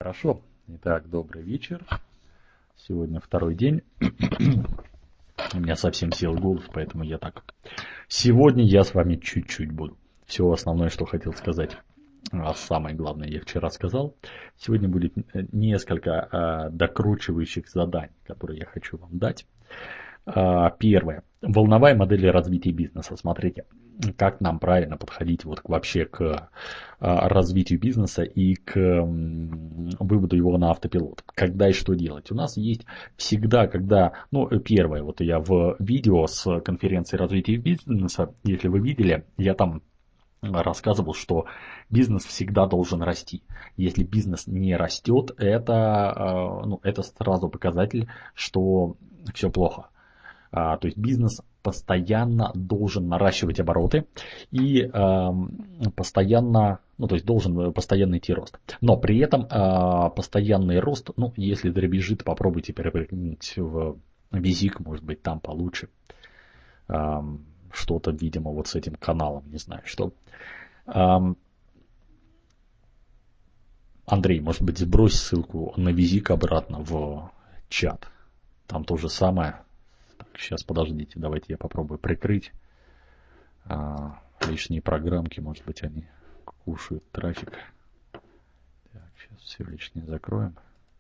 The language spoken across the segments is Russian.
Хорошо. Итак, добрый вечер. Сегодня второй день. У меня совсем сел голос, поэтому я так. Сегодня я с вами чуть-чуть буду. Все основное, что хотел сказать. А самое главное, я вчера сказал. Сегодня будет несколько докручивающих заданий, которые я хочу вам дать. Первое. Волновая модель развития бизнеса. Смотрите, как нам правильно подходить вообще к развитию бизнеса и к выводу его на автопилот. Когда и что делать. У нас есть всегда, первое, я в видео с конференции развития бизнеса, если вы видели, я там рассказывал, что бизнес всегда должен расти. Если бизнес не растет, это сразу показатель, что все плохо. То есть бизнес постоянно должен наращивать обороты и должен постоянно идти рост. Но при этом постоянный рост, если дребезжит, попробуйте перепрыгнуть в Визик, может быть там получше. Что-то, видимо, с этим каналом, не знаю что. Андрей, может быть, сбрось ссылку на Визик обратно в чат. Там то же самое. Сейчас, подождите, давайте я попробую прикрыть лишние программки, может быть, они кушают трафик. Так, сейчас все лишнее закроем.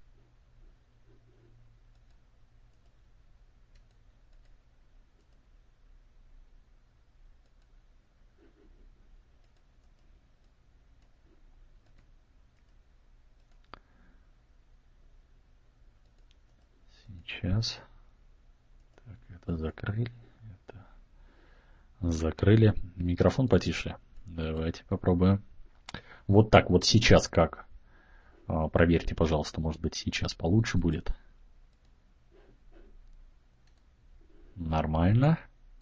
Сейчас. Это закрыли. Микрофон потише. Давайте попробуем. Вот так вот сейчас как? Проверьте, пожалуйста, может быть сейчас получше будет. Нормально.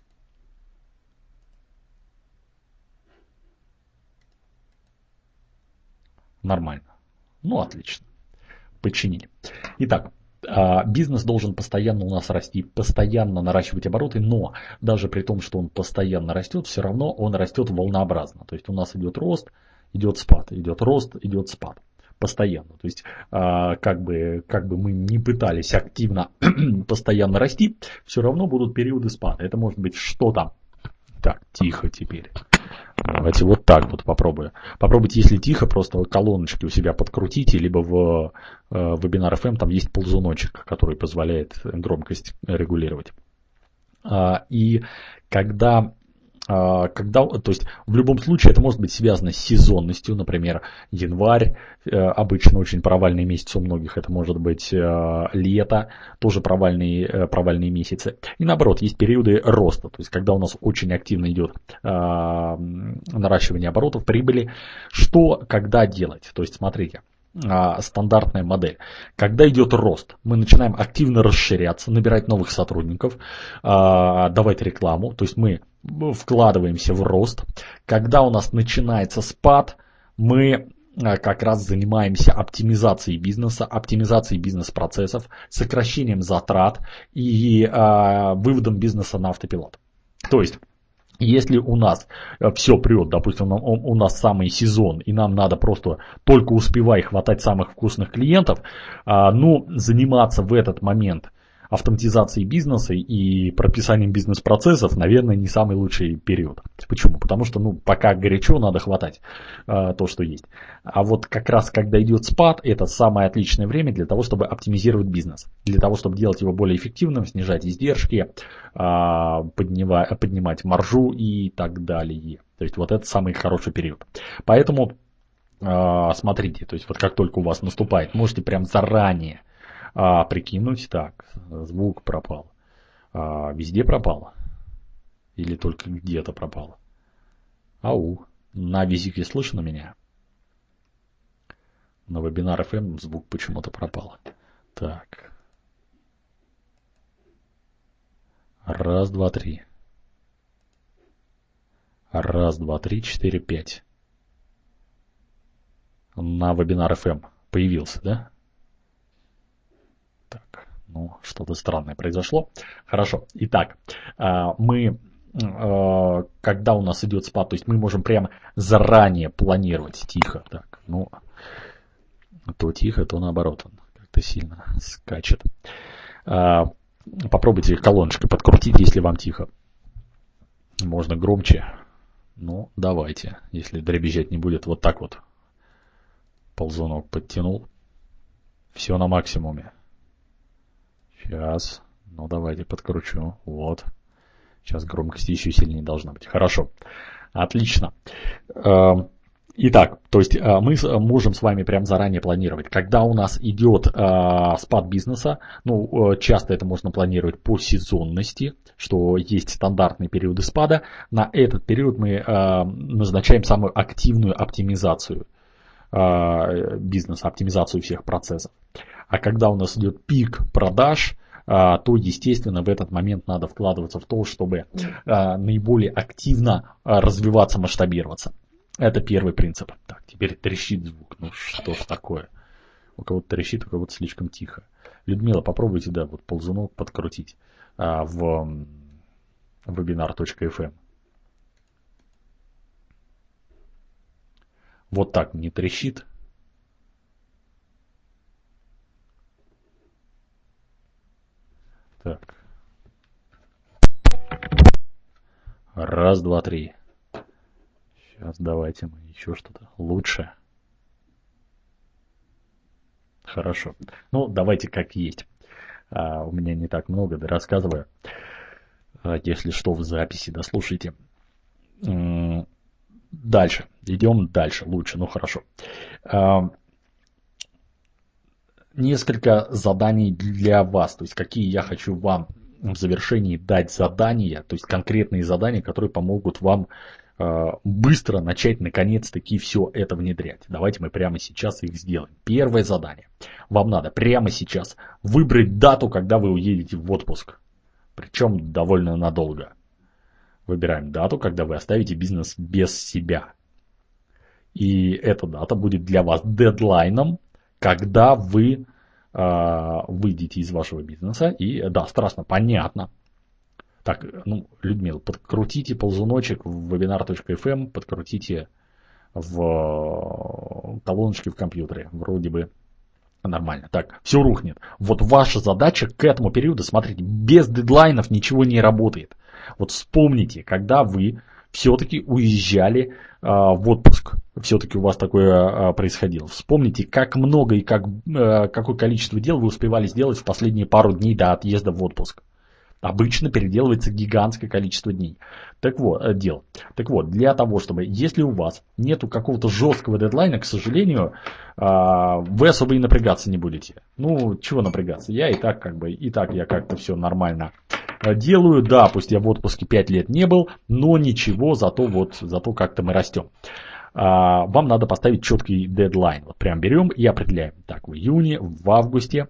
Нормально. Отлично. Починили. Итак. Бизнес должен постоянно у нас расти, постоянно наращивать обороты, но даже при том, что он постоянно растет, все равно он растет волнообразно. То есть у нас идет рост, идет спад, идет рост, идет спад. Постоянно. То есть как бы мы не пытались активно постоянно расти, все равно будут периоды спада. Это может быть что-то. Так, тихо теперь. Давайте вот так вот попробую. Попробуйте, если тихо, просто колоночки у себя подкрутите, либо в Webinar FM там есть ползуночек, который позволяет громкость регулировать. И то есть в любом случае это может быть связано с сезонностью, например, январь, обычно очень провальный месяц у многих, это может быть лето, тоже провальные месяцы. И наоборот, есть периоды роста, то есть когда у нас очень активно идет наращивание оборотов, прибыли, что, когда делать? То есть смотрите. Стандартная модель. Когда идет рост, мы начинаем активно расширяться, набирать новых сотрудников, давать рекламу, то есть мы вкладываемся в рост. Когда у нас начинается спад, мы как раз занимаемся оптимизацией бизнеса, оптимизацией бизнес-процессов, сокращением затрат и выводом бизнеса на автопилот. То есть если у нас все прет, допустим, у нас самый сезон, и нам надо просто только успевай хватать самых вкусных клиентов, заниматься в этот момент автоматизацией бизнеса и прописанием бизнес-процессов, наверное, не самый лучший период. Почему? Потому что, пока горячо, надо хватать то, что есть. А вот как раз, когда идет спад, это самое отличное время для того, чтобы оптимизировать бизнес. Для того, чтобы делать его более эффективным, снижать издержки, поднимать маржу и так далее. То есть вот это самый хороший период. Поэтому смотрите, то есть вот как только у вас наступает, можете прям заранее прикинуть, так, звук пропал. Везде пропало? Или только где-то пропало? Ау, на Визике слышно меня? На Webinar FM звук почему-то пропал. Так. Раз, два, три. Раз, два, три, 4, 5. На Webinar FM появился, да? Так, что-то странное произошло. Хорошо. Итак, когда у нас идет спад, то есть мы можем прямо заранее планировать. Тихо. Так, То тихо, то наоборот, он как-то сильно скачет. Попробуйте колоночкой подкрутить, если вам тихо. Можно громче. Ну, давайте. Если дребезжать не будет, вот так вот. Ползунок подтянул. Все на максимуме. Сейчас. Ну, давайте подкручу. Вот. Сейчас громкость еще сильнее должна быть. Хорошо. Отлично. Итак, то есть мы можем с вами прям заранее планировать. Когда у нас идет спад бизнеса, ну, часто это можно планировать по сезонности, что есть стандартные периоды спада. На этот период мы назначаем самую активную оптимизацию бизнеса, оптимизацию всех процессов. А когда у нас идет пик продаж, то, естественно, в этот момент надо вкладываться в то, чтобы наиболее активно развиваться, масштабироваться. Это первый принцип. Так, теперь трещит звук. Ну что ж такое? У кого-то трещит, у кого-то слишком тихо. Людмила, попробуйте, да, вот ползунок подкрутить в webinar.fm. Вот так не трещит. Так. Раз, два, три. Сейчас давайте мы еще что-то лучше. Хорошо. Ну, давайте как есть. У меня не так много, да рассказываю. Если что, в записи дослушайте. Дальше. Идем дальше. Лучше. Ну, хорошо. Несколько заданий для вас. То есть, какие я хочу вам в завершении дать задания. То есть, конкретные задания, которые помогут вам быстро начать наконец-таки все это внедрять. Давайте мы прямо сейчас их сделаем. Первое задание. Вам надо прямо сейчас выбрать дату, когда вы уедете в отпуск. Причем довольно надолго. Выбираем дату, когда вы оставите бизнес без себя. И эта дата будет для вас дедлайном, когда вы выйдете из вашего бизнеса. И да, страшно, понятно. Так, ну, Людмила, подкрутите ползуночек в webinar.fm, подкрутите в колоночке в компьютере. Вроде бы нормально. Так, все рухнет. Вот ваша задача к этому периоду, смотрите, без дедлайнов ничего не работает. Вот вспомните, когда вы все-таки уезжали в отпуск. Все-таки у вас такое происходило. Вспомните, как много и какое количество дел вы успевали сделать в последние пару дней до отъезда в отпуск. Обычно переделывается гигантское количество дней. Так вот, для того, чтобы, если у вас нету какого-то жесткого дедлайна, к сожалению, вы особо и напрягаться не будете. Ну, чего напрягаться? Я и так я как-то все нормально делаю. Да, пусть я в отпуске 5 лет не был, но ничего, зато как-то мы растем. Вам надо поставить четкий дедлайн. Вот прям берем и определяем. Так, в июне, в августе,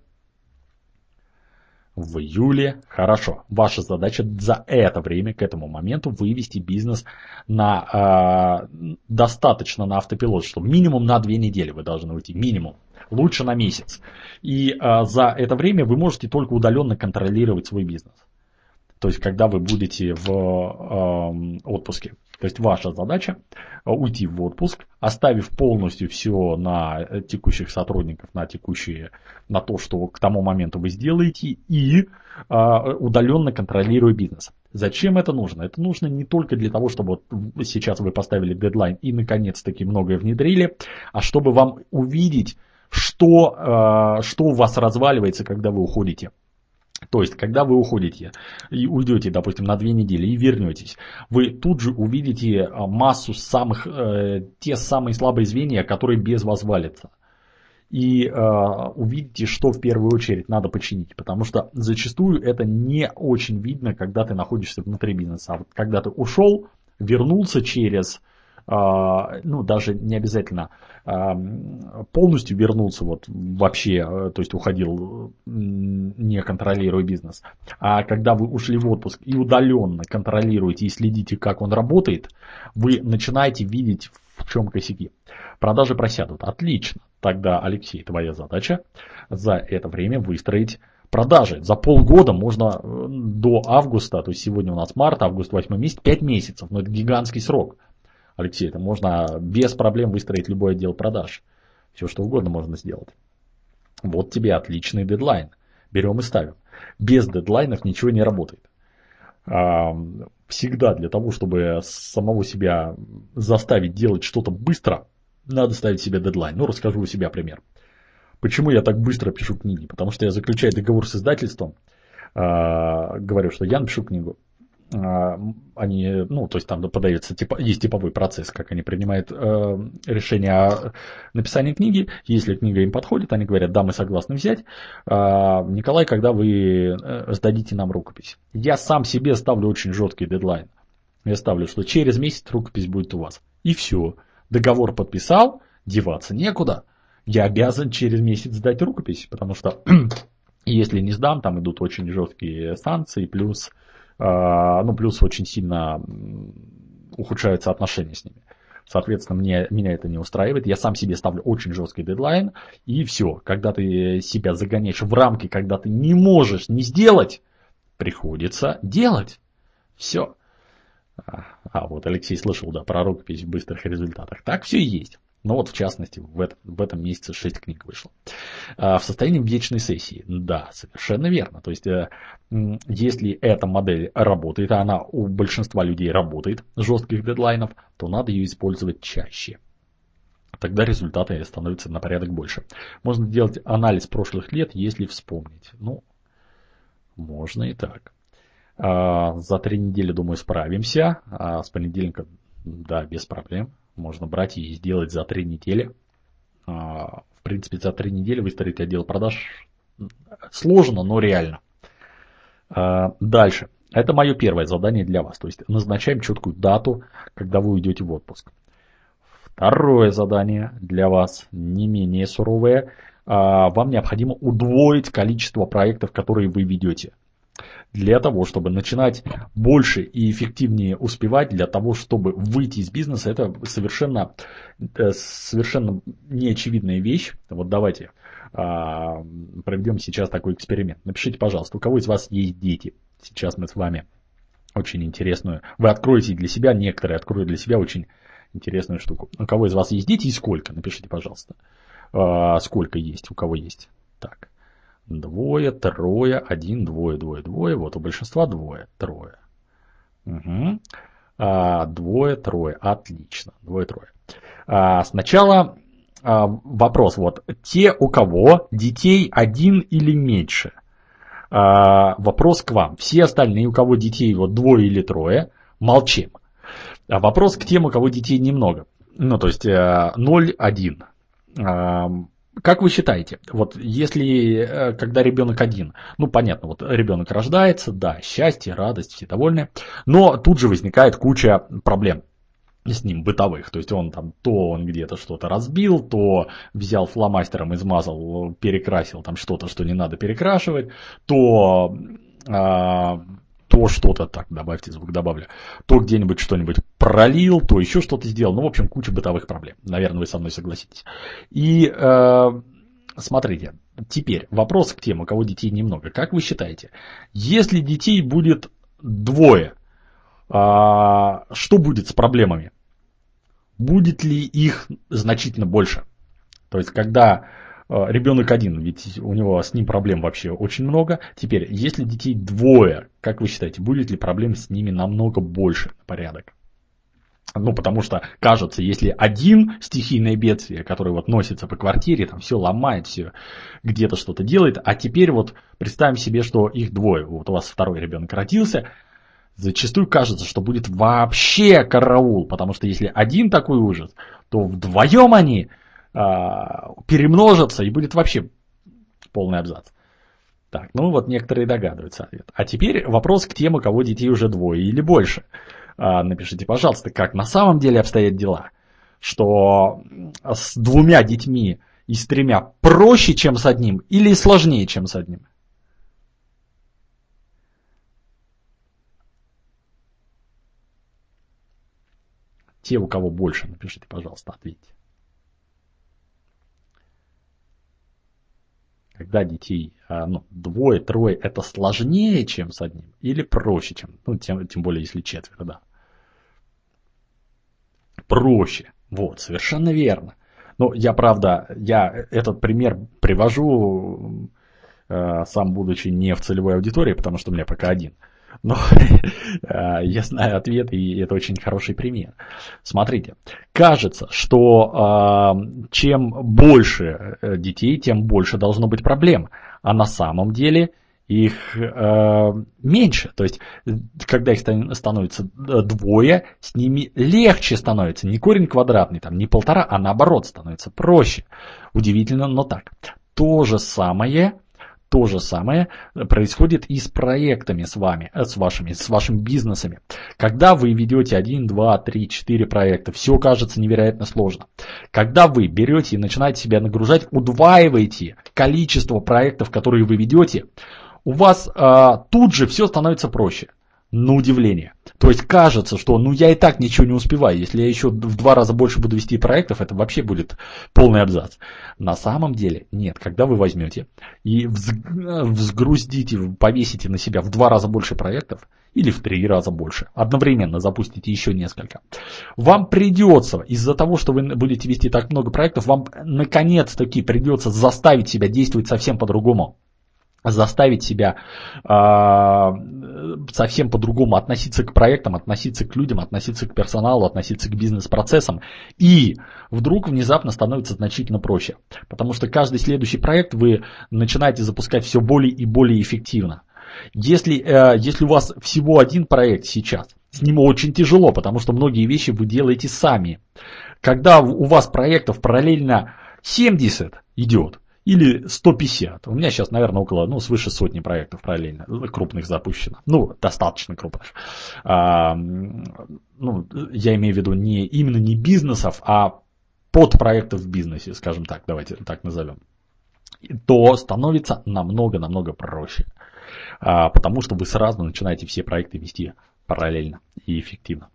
в июле. Хорошо. Ваша задача за это время, к этому моменту, вывести бизнес достаточно на автопилот, что минимум на 2 недели вы должны уйти. Минимум. Лучше на месяц. И за это время вы можете только удаленно контролировать свой бизнес. То есть, когда вы будете в отпуске. То есть, ваша задача уйти в отпуск, оставив полностью все на текущих сотрудников, на то, что к тому моменту вы сделаете, и удаленно контролируя бизнес. Зачем это нужно? Это нужно не только для того, чтобы вот сейчас вы поставили дедлайн и наконец-таки многое внедрили, а чтобы вам увидеть, что у вас разваливается, когда вы уходите. То есть, когда вы уходите и уйдете, допустим, на 2 недели и вернетесь, вы тут же увидите массу те самые слабые звенья, которые без вас валятся. И увидите, что в первую очередь надо починить. Потому что зачастую это не очень видно, когда ты находишься внутри бизнеса. А вот когда ты ушел, вернулся через... даже не обязательно полностью вернулся вообще, то есть уходил, не контролируя бизнес. А когда вы ушли в отпуск и удаленно контролируете и следите, как он работает, вы начинаете видеть, в чем косяки. Продажи просядут. Отлично. Тогда, Алексей, твоя задача за это время выстроить продажи. За полгода можно до августа, то есть сегодня у нас март, август, 8 месяц, 5 месяцев. Но это гигантский срок. Алексей, это можно без проблем выстроить любой отдел продаж. Все что угодно можно сделать. Вот тебе отличный дедлайн. Берем и ставим. Без дедлайнов ничего не работает. Всегда для того, чтобы самого себя заставить делать что-то быстро, надо ставить себе дедлайн. Ну, расскажу у себя пример. Почему я так быстро пишу книги? Потому что я заключаю договор с издательством, говорю, что я напишу книгу. Они, ну, то есть там подается, есть типовой процесс, как они принимают решение о написании книги. Если книга им подходит, они говорят, да, мы согласны взять. Николай, когда вы сдадите нам рукопись? Я сам себе ставлю очень жесткий дедлайн. Я ставлю, что через месяц рукопись будет у вас. И все. Договор подписал, деваться некуда. Я обязан через месяц сдать рукопись, потому что если не сдам, там идут очень жесткие санкции, плюс очень сильно ухудшаются отношения с ними. Соответственно, меня это не устраивает. Я сам себе ставлю очень жесткий дедлайн. И все. Когда ты себя загоняешь в рамки, когда ты не можешь не сделать, приходится делать. Все. Вот Алексей слышал, да, про рукопись в быстрых результатах. Так все и есть. Но вот в частности в этом месяце 6 книг вышло. В состоянии вечной сессии. Да, совершенно верно. То есть, если эта модель работает, а она у большинства людей работает, жестких дедлайнов, то надо ее использовать чаще. Тогда результаты становятся на порядок больше. Можно делать анализ прошлых лет, если вспомнить. Ну, можно и так. За 3 недели, думаю, справимся. С понедельника, да, без проблем. Можно брать и сделать за 3 недели. В принципе, за 3 недели выстроить отдел продаж сложно, но реально. Дальше. Это мое первое задание для вас. То есть назначаем четкую дату, когда вы уйдете в отпуск. Второе задание для вас не менее суровое. Вам необходимо удвоить количество проектов, которые вы ведете. Для того, чтобы начинать больше и эффективнее успевать, для того, чтобы выйти из бизнеса, это совершенно неочевидная вещь. Вот давайте проведем сейчас такой эксперимент. Напишите, пожалуйста, у кого из вас есть дети? Сейчас мы с вами очень интересную... Вы откроете для себя, некоторые откроют для себя очень интересную штуку. У кого из вас есть дети и сколько? Напишите, пожалуйста. Сколько есть, у кого есть. Так. 2, 3, 1, 2, 2, 2. Вот у большинства 2, 3. Угу. 2, 3. Отлично. 2, 3. Сначала вопрос. Вот те, у кого детей 1 или меньше. Вопрос к вам. Все остальные, у кого детей вот 2 или 3, молчим. Вопрос к тем, у кого детей немного. Ну, то есть 0, 1. Как вы считаете, вот если, когда ребенок 1, ну понятно, вот ребенок рождается, да, счастье, радость, все довольны, но тут же возникает куча проблем с ним бытовых, то есть он где-то что-то разбил, то взял фломастером, измазал, перекрасил там что-то, что не надо перекрашивать, то что-то, так, добавьте звук, добавлю, то где-нибудь что-нибудь пролил, то еще что-то сделал. Ну, в общем, куча бытовых проблем. Наверное, вы со мной согласитесь. И смотрите, теперь вопрос к тем, у кого детей немного. Как вы считаете, если детей будет 2, что будет с проблемами? Будет ли их значительно больше? То есть, когда ребенок 1, ведь у него с ним проблем вообще очень много. Теперь, если детей 2, как вы считаете, будет ли проблем с ними намного больше на порядок? Ну, потому что, кажется, если 1 стихийное бедствие, которое вот носится по квартире, там все ломает, все где-то что-то делает, а теперь вот представим себе, что их 2, вот у вас 2 ребенок родился, зачастую кажется, что будет вообще караул, потому что если 1 такой ужас, то вдвоем они перемножатся и будет вообще полный абзац. Так, ну вот некоторые догадываются ответ. А теперь вопрос к тем, у кого детей уже 2 или больше. Напишите, пожалуйста, как на самом деле обстоят дела. Что с 2 детьми и с 3 проще, чем с 1, или сложнее, чем с 1? Те, у кого больше, напишите, пожалуйста, ответьте. Когда детей 2, 3, это сложнее, чем с 1, или проще, чем, тем более, если 4, да. Проще. Вот, совершенно верно. Ну, я этот пример привожу, сам будучи не в целевой аудитории, потому что у меня пока один. Но я знаю ответ, и это очень хороший пример. Смотрите, кажется, что чем больше детей, тем больше должно быть проблем. А на самом деле их меньше. То есть, когда их становится двое, с ними легче становится. Не корень квадратный, там, не 1,5, а наоборот становится проще. Удивительно, но так. То же самое происходит и с проектами с вами, с вашими бизнесами. Когда вы ведете 1, 2, 3, 4 проекта, все кажется невероятно сложно. Когда вы берете и начинаете себя нагружать, удваиваете количество проектов, которые вы ведете, у вас тут же все становится проще. На удивление. То есть кажется, что я и так ничего не успеваю. Если я еще в 2 раза больше буду вести проектов, это вообще будет полный абзац. На самом деле нет. Когда вы возьмете и взгруздите, повесите на себя в 2 раза больше проектов, или в 3 раза больше, одновременно запустите еще несколько, вам придется, из-за того, что вы будете вести так много проектов, вам наконец-таки придется заставить себя действовать совсем по-другому. Заставить себя совсем по-другому относиться к проектам, относиться к людям, относиться к персоналу, относиться к бизнес-процессам. И вдруг внезапно становится значительно проще. Потому что каждый следующий проект вы начинаете запускать все более и более эффективно. Если у вас всего один проект сейчас, с ним очень тяжело, потому что многие вещи вы делаете сами. Когда у вас проектов параллельно 70 идет, или 150. У меня сейчас, наверное, свыше сотни проектов параллельно крупных запущено. Достаточно крупных. Я имею в виду именно не бизнесов, а подпроектов в бизнесе, скажем так, давайте так назовем. То становится намного проще. Потому что вы сразу начинаете все проекты вести параллельно и эффективно.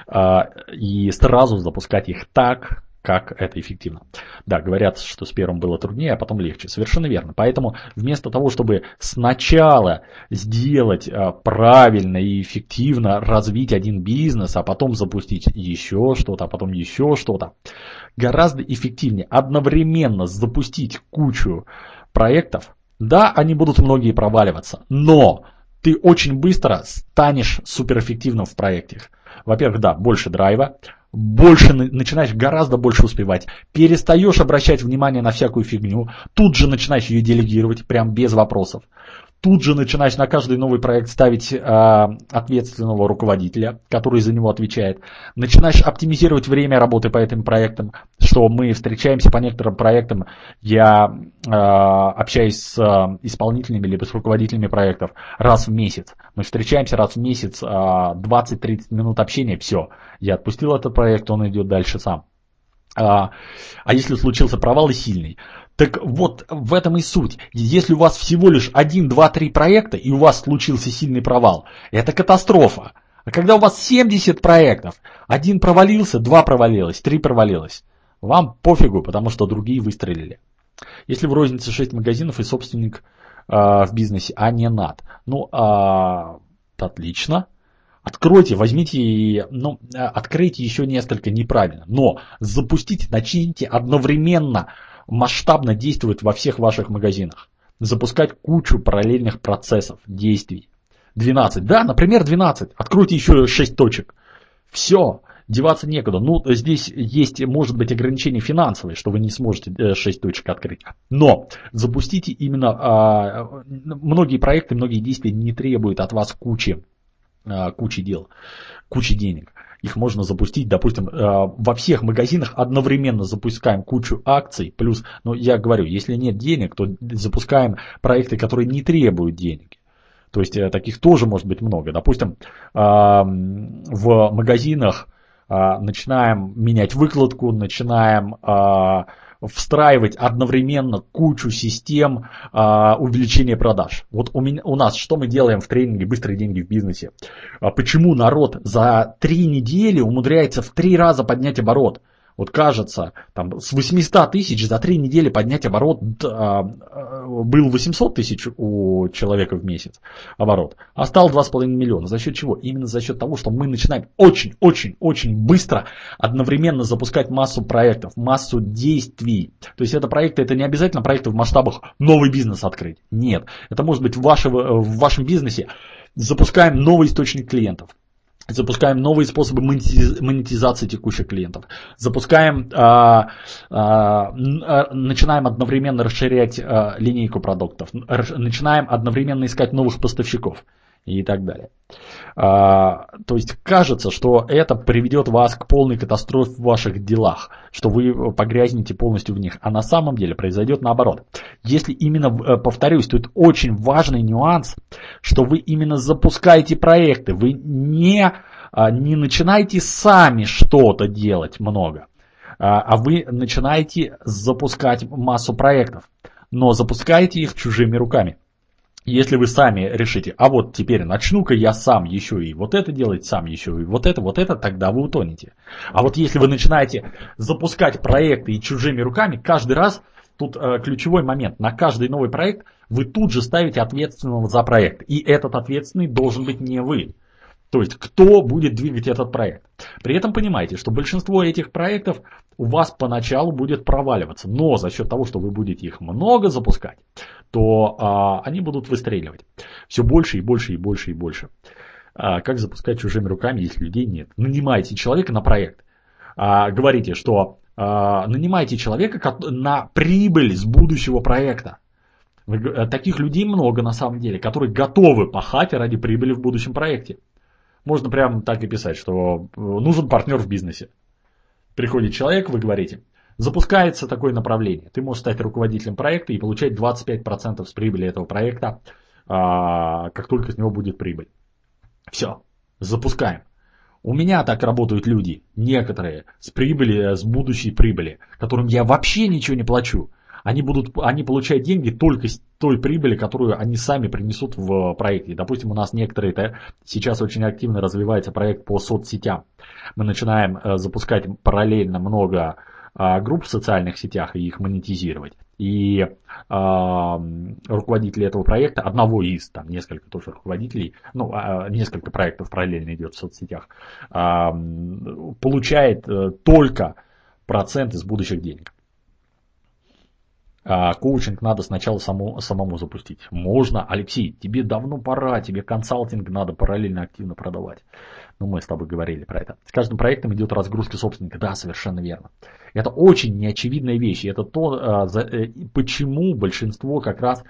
И сразу запускать их так, как это эффективно. Да, говорят, что с первым было труднее, а потом легче. Совершенно верно. Поэтому вместо того, чтобы сначала сделать правильно и эффективно, развить один бизнес, а потом запустить еще что-то, а потом еще что-то, гораздо эффективнее одновременно запустить кучу проектов. Да, они будут многие проваливаться, но ты очень быстро станешь суперэффективным в проектах. Во-первых, да, больше драйва, начинаешь гораздо больше успевать, перестаешь обращать внимание на всякую фигню, тут же начинаешь ее делегировать, прям без вопросов. Тут же начинаешь на каждый новый проект ставить ответственного руководителя, который за него отвечает. Начинаешь оптимизировать время работы по этим проектам, что мы встречаемся по некоторым проектам. Я общаюсь с исполнителями либо с руководителями проектов раз в месяц. Мы встречаемся раз в месяц, 20-30 минут общения, все. Я отпустил этот проект, он идет дальше сам. А если случился провал и сильный? Так вот, в этом и суть. Если у вас всего лишь 1, 2, 3 проекта, и у вас случился сильный провал, это катастрофа. А когда у вас 70 проектов, 1 провалился, 2 провалилось, 3 провалилось, вам пофигу, потому что другие выстрелили. Если в рознице 6 магазинов и собственник в бизнесе, а не над. Отлично. Откройте, откройте еще несколько неправильно, но запустите, начните одновременно масштабно действовать во всех ваших магазинах. Запускать кучу параллельных процессов, действий. 12. Да, например, 12. Откройте еще 6 точек. Все, деваться некуда. Здесь есть, может быть, ограничения финансовые, что вы не сможете 6 точек открыть. Но запустите именно многие проекты, многие действия не требуют от вас кучи дел, кучи денег. Их можно запустить, допустим, во всех магазинах одновременно запускаем кучу акций. Плюс, я говорю, если нет денег, то запускаем проекты, которые не требуют денег. То есть таких тоже может быть много. Допустим, в магазинах начинаем менять выкладку, начинаем встраивать одновременно кучу систем увеличения продаж. Вот у нас, что мы делаем в тренинге «Быстрые деньги в бизнесе»? Почему народ за 3 недели умудряется в 3 раза поднять оборот? Вот кажется, там с 800 тысяч за 3 недели поднять оборот, был 800 тысяч у человека в месяц оборот, а стал 2,5 миллиона. За счет чего? Именно за счет того, что мы начинаем очень быстро одновременно запускать массу проектов, массу действий. То есть это проекты, это не обязательно проекты в масштабах новый бизнес открыть. Нет, это может быть в вашем бизнесе запускаем новый источник клиентов. Запускаем новые способы монетизации текущих клиентов. Начинаем одновременно расширять линейку продуктов. Начинаем одновременно искать новых поставщиков и так далее. То есть кажется, что это приведет вас к полной катастрофе в ваших делах, что вы погрязнете полностью в них. А на самом деле произойдет наоборот. Если именно, повторюсь, тут очень важный нюанс, что вы именно запускаете проекты, вы не начинаете сами что-то делать много, а вы начинаете запускать массу проектов, но запускаете их чужими руками. Если вы сами решите, а вот теперь начну-ка я сам еще и вот это делать, сам еще и вот это, тогда вы утонете. А вот если вы начинаете запускать проекты и чужими руками, каждый раз, тут ключевой момент, на каждый новый проект вы тут же ставите ответственного за проект. И этот ответственный должен быть не вы. То есть, кто будет двигать этот проект. При этом понимайте, что большинство этих проектов у вас поначалу будет проваливаться. Но за счет того, что вы будете их много запускать, то они будут выстреливать. Все больше и больше и больше и больше. Как запускать чужими руками, если людей нет? Нанимайте человека на проект. Говорите, что нанимайте человека на прибыль с будущего проекта. Таких людей много на самом деле, которые готовы пахать ради прибыли в будущем проекте. Можно прямо так и писать, что нужен партнер в бизнесе. Приходит человек, вы говорите, запускается такое направление. Ты можешь стать руководителем проекта и получать 25% с прибыли этого проекта, как только с него будет прибыль. Все, запускаем. У меня так работают люди, некоторые, с будущей прибыли, которым я вообще ничего не плачу. Они получают деньги только с той прибыли, которую они сами принесут в проекте. Допустим, у нас сейчас очень активно развивается проект по соцсетям. Мы начинаем запускать параллельно много групп в социальных сетях и их монетизировать. И руководители этого проекта, одного из, там несколько тоже руководителей, несколько проектов параллельно идет в соцсетях, получает только процент из будущих денег. Коучинг надо сначала самому запустить. Можно, Алексей, тебе давно пора, тебе консалтинг надо параллельно активно продавать. Мы с тобой говорили про это. С каждым проектом идет разгрузка собственника. Да, совершенно верно. Это очень неочевидная вещь. Это почему большинство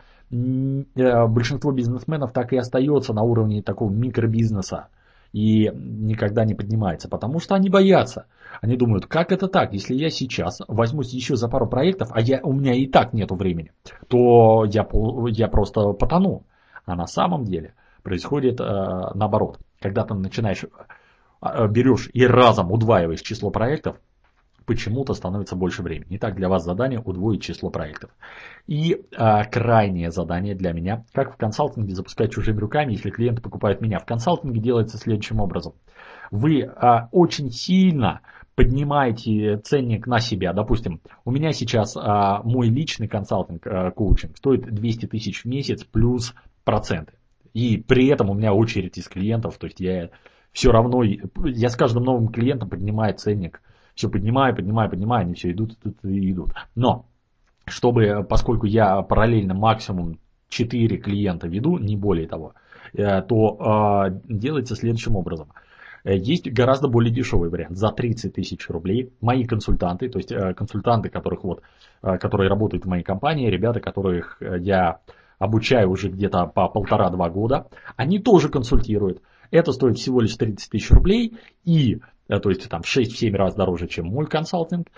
бизнесменов так и остается на уровне такого микробизнеса и никогда не поднимается, потому что они боятся. Они думают, как это так, если я сейчас возьмусь еще за пару проектов, у меня и так нету времени, то я просто потону. А на самом деле происходит наоборот. Когда ты берешь и разом удваиваешь число проектов, почему-то становится больше времени. Итак, для вас задание удвоить число проектов. И крайнее задание для меня, как в консалтинге запускать чужими руками, если клиенты покупают меня. В консалтинге делается следующим образом. Вы очень сильно поднимаете ценник на себя. Допустим, у меня сейчас мой личный консалтинг, коучинг, стоит 200 тысяч в месяц плюс проценты. И при этом у меня очередь из клиентов, то есть я с каждым новым клиентом поднимаю ценник. Все поднимаю, они все идут. Но, поскольку я параллельно максимум 4 клиента веду, не более того, то делается следующим образом. Есть гораздо более дешевый вариант. За 30 тысяч рублей мои консультанты, то есть консультанты, которые работают в моей компании, ребята, которых я обучаю уже где-то по 1,5-2 года, они тоже консультируют. Это стоит всего лишь 30 тысяч рублей, то есть там 6-7 раз дороже, чем мой консалтинг.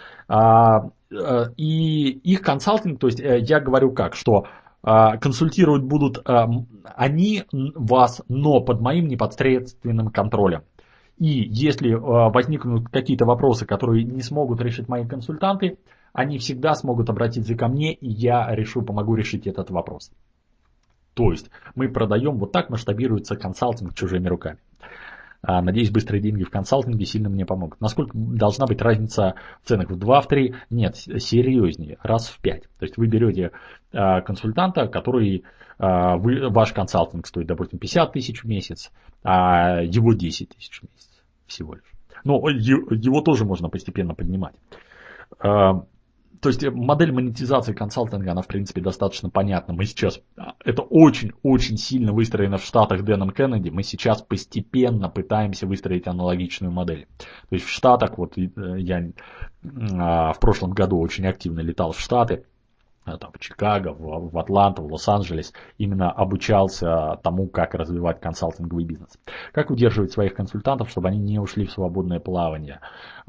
И их консалтинг, то есть я говорю что консультировать будут они вас, но под моим непосредственным контролем. И если возникнут какие-то вопросы, которые не смогут решить мои консультанты, они всегда смогут обратиться ко мне, и я помогу решить этот вопрос. То есть мы продаем, вот так масштабируется консалтинг чужими руками. Надеюсь, быстрые деньги в консалтинге сильно мне помогут. Насколько должна быть разница в ценах? В 2, в 3? Нет, серьезнее, раз в 5. То есть вы берете консультанта, который, ваш консалтинг стоит, допустим, 50 тысяч в месяц, а его 10 тысяч в месяц всего лишь. Но его тоже можно постепенно поднимать. То есть модель монетизации консалтинга, она в принципе достаточно понятна. Мы сейчас, это очень-очень сильно выстроено в Штатах Дэном Кеннеди. Мы сейчас постепенно пытаемся выстроить аналогичную модель. То есть в Штатах, вот я в прошлом году очень активно летал в Штаты, там, в Чикаго, в Атланту, в Лос-Анджелес, именно обучался тому, как развивать консалтинговый бизнес. Как удерживать своих консультантов, чтобы они не ушли в свободное плавание.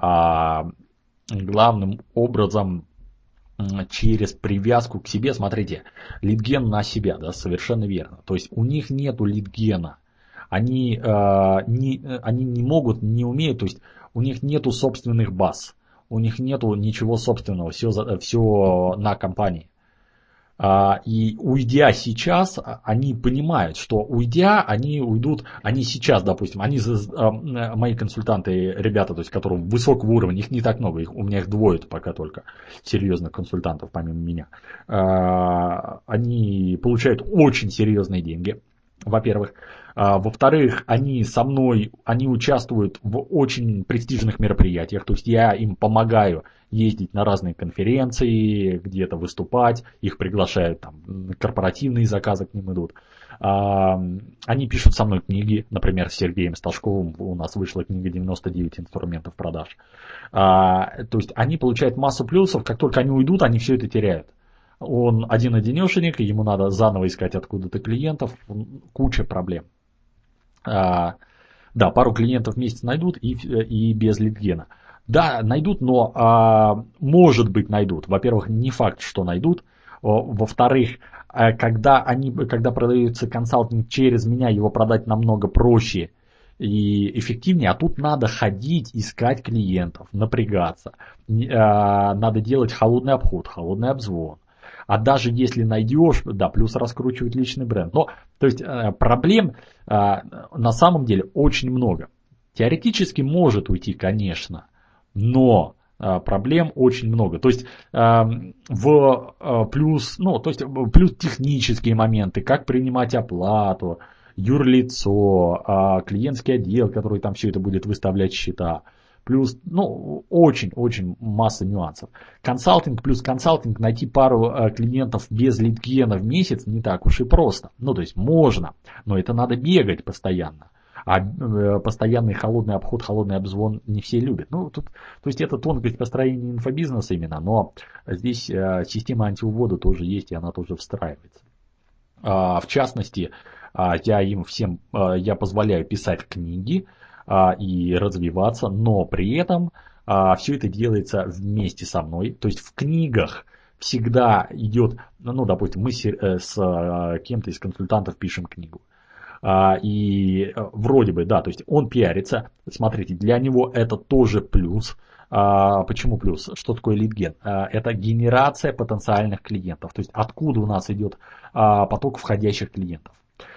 Главным образом, через привязку к себе, смотрите, лидген на себя, да, совершенно верно. То есть у них нету лидгена, они не могут, не умеют, то есть у них нету собственных баз, у них нету ничего собственного, все на компании. И уйдя сейчас, они понимают, что уйдя, они уйдут, они сейчас, допустим, мои консультанты, ребята, то есть, которым высокого уровня, их не так много, у меня их 2 пока только, серьезных консультантов, помимо меня. Они получают очень серьезные деньги, во-первых. Во-вторых, они со мной, они участвуют в очень престижных мероприятиях, то есть я им помогаю ездить на разные конференции, где-то выступать, их приглашают, там, корпоративные заказы к ним идут. Они пишут со мной книги, например, с Сергеем Сташковым у нас вышла книга «99 инструментов продаж». То есть они получают массу плюсов, как только они уйдут, они все это теряют. Он один-одинешенек, ему надо заново искать откуда-то клиентов, куча проблем. Да, пару клиентов в месяц найдут и без лидгена. Да, найдут, но может быть найдут. Во-первых, не факт, что найдут. Во-вторых, когда продается консалтинг через меня, его продать намного проще и эффективнее. А тут надо ходить, искать клиентов, напрягаться. Надо делать холодный обход, холодный обзвон. А даже если найдешь, да, плюс раскручивать личный бренд. Но, то есть проблем на самом деле очень много. Теоретически может уйти, конечно, но проблем очень много. То есть плюс технические моменты, как принимать оплату, юрлицо, клиентский отдел, который там все это будет выставлять счета. Плюс, очень-очень масса нюансов. Консалтинг плюс консалтинг, найти пару клиентов без лидгена в месяц не так уж и просто. То есть можно, но это надо бегать постоянно. А постоянный холодный обход, холодный обзвон не все любят. То есть это тонкость построения инфобизнеса именно, но здесь система антиувода тоже есть, и она тоже встраивается. В частности, я им всем позволяю писать книги, и развиваться, но при этом все это делается вместе со мной. То есть в книгах всегда идет, допустим, мы с кем-то из консультантов пишем книгу. И вроде бы, да, то есть он пиарится. Смотрите, для него это тоже плюс. Почему плюс? Что такое лидген? Это генерация потенциальных клиентов. То есть откуда у нас идет поток входящих клиентов.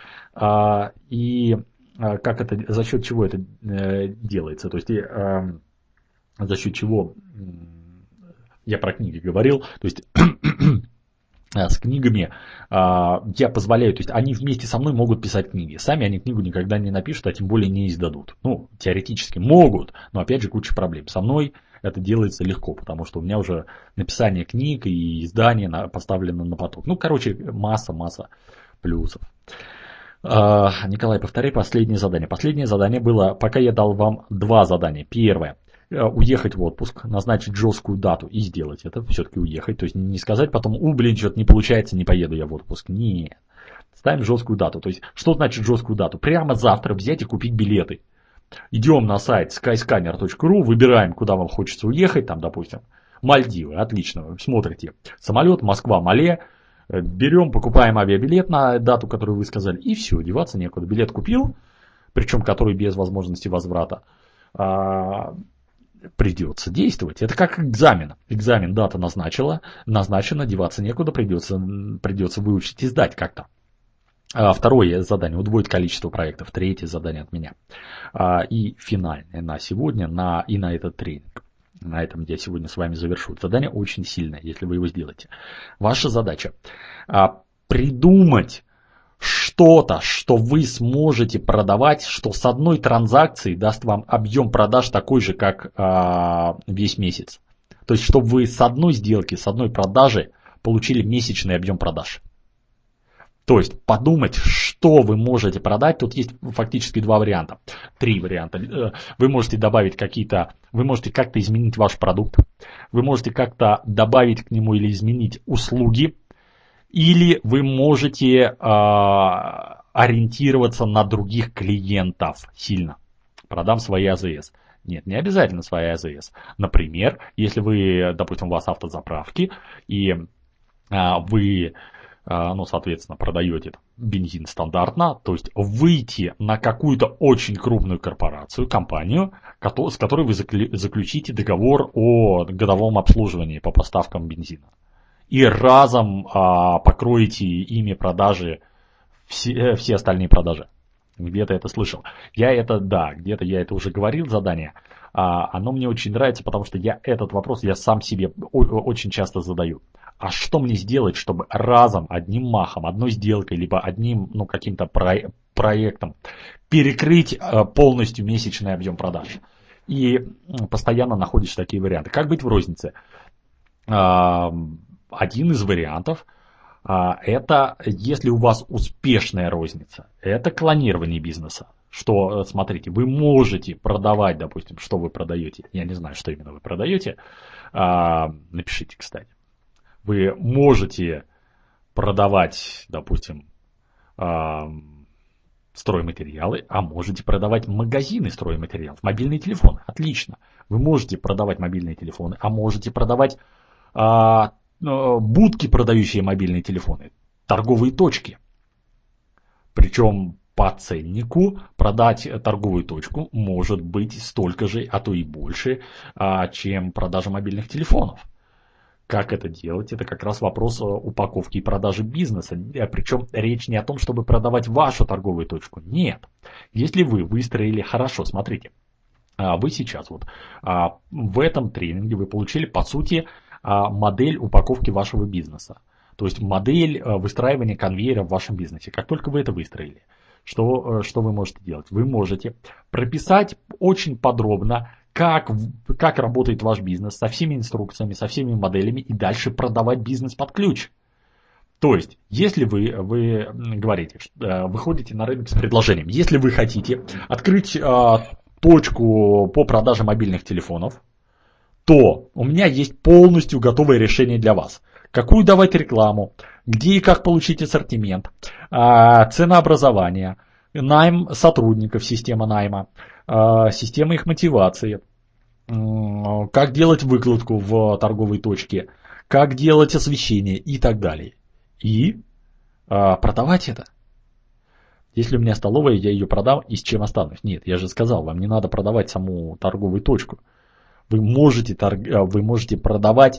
И как это, за счет чего это делается? То есть за счет чего я про книги говорил. То есть с книгами я позволяю, то есть они вместе со мной могут писать книги. Сами они книгу никогда не напишут, а тем более не издадут. Теоретически могут, но опять же куча проблем. Со мной это делается легко, потому что у меня уже написание книг и издание поставлено на поток. Масса плюсов. Николай, повтори последнее задание. Последнее задание было, пока я дал вам 2 задания. Первое. Уехать в отпуск, назначить жесткую дату и сделать это. Все-таки уехать. То есть не сказать потом, что-то не получается, не поеду я в отпуск. Нет. Ставим жесткую дату. То есть что значит жесткую дату? Прямо завтра взять и купить билеты. Идем на сайт skyscanner.ru, выбираем, куда вам хочется уехать. Там, допустим, Мальдивы. Отлично. Смотрите. Самолет Москва-Мале. Берем, покупаем авиабилет на дату, которую вы сказали, и все, деваться некуда. Билет купил, причем который без возможности возврата. Придется действовать. Это как экзамен. Экзамен дата назначена, деваться некуда, придется выучить и сдать как-то. Второе задание — удвоить количество проектов. Третье задание от меня. И финальное на сегодня и на этот тренинг. На этом я сегодня с вами завершу. Задание очень сильное, если вы его сделаете. Ваша задача придумать что-то, что вы сможете продавать, что с одной транзакции даст вам объем продаж такой же, как весь месяц. То есть, чтобы вы с одной сделки, с одной продажи получили месячный объем продаж. То есть подумать, что вы можете продать. Тут есть фактически три варианта. Вы можете добавить вы можете как-то изменить ваш продукт. Вы можете как-то добавить к нему или изменить услуги. Или вы можете ориентироваться на других клиентов сильно. Продам свои АЗС. Нет, не обязательно свои АЗС. Например, если вы, допустим, у вас автозаправки, и вы, соответственно, продаете бензин стандартно, то есть выйти на какую-то очень крупную корпорацию, компанию, с которой вы заключите договор о годовом обслуживании по поставкам бензина. И разом покроете ими продажи, все остальные продажи. Где-то это слышал. Где-то я это уже говорил, задание. Оно мне очень нравится, потому что этот вопрос я сам себе очень часто задаю. А что мне сделать, чтобы разом, одним махом, одной сделкой, либо одним каким-то проектом перекрыть полностью месячный объем продаж? И постоянно находишь такие варианты. Как быть в рознице? Один из вариантов — это если у вас успешная розница. Это клонирование бизнеса. Что, смотрите, вы можете продавать, допустим, что вы продаете. Я не знаю, что именно вы продаете. Напишите, кстати. Вы можете продавать, допустим, стройматериалы, а можете продавать магазины стройматериалов, мобильные телефоны. Отлично. Вы можете продавать мобильные телефоны, а можете продавать будки, продающие мобильные телефоны, торговые точки. Причем по ценнику продать торговую точку может быть столько же, а то и больше, чем продажа мобильных телефонов. Как это делать? Это как раз вопрос упаковки и продажи бизнеса. Причем речь не о том, чтобы продавать вашу торговую точку. Нет. Если вы выстроили хорошо, смотрите, вы сейчас в этом тренинге вы получили, по сути, модель упаковки вашего бизнеса. То есть модель выстраивания конвейера в вашем бизнесе. Как только вы это выстроили, что вы можете делать? Вы можете прописать очень подробно, как работает ваш бизнес, со всеми инструкциями, со всеми моделями, и дальше продавать бизнес под ключ. То есть, если вы говорите, выходите на рынок с предложением, если вы хотите открыть точку по продаже мобильных телефонов, то у меня есть полностью готовое решение для вас. Какую давать рекламу, где и как получить ассортимент, ценообразование, найм сотрудников, система найма, система их мотивации, как делать выкладку в торговой точке, как делать освещение и так далее. И продавать это. Если у меня столовая, я ее продам и с чем останусь? Нет, я же сказал, вам не надо продавать саму торговую точку. Вы можете продавать